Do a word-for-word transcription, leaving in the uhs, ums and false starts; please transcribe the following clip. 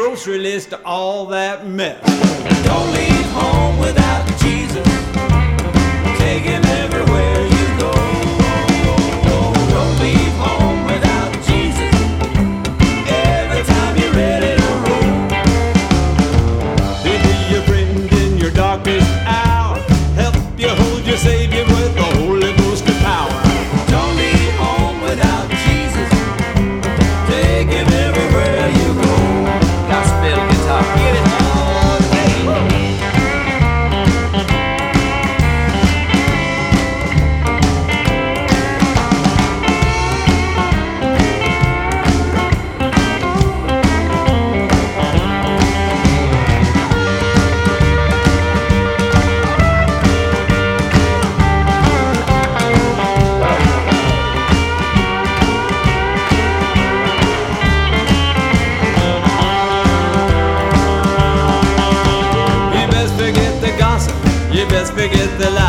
grocery list of all that mess. Don't leave home without Jesus. Take him everywhere you go. Don't leave home without Jesus. Every time you're ready to roll. He'll be your friend in your darkest hour. Help you hold your Savior with the Holy Ghost of power. Don't leave home without Jesus. Take him everywhere you go. Gospel guitar, get it all day. You best forget the gossip, you best forget the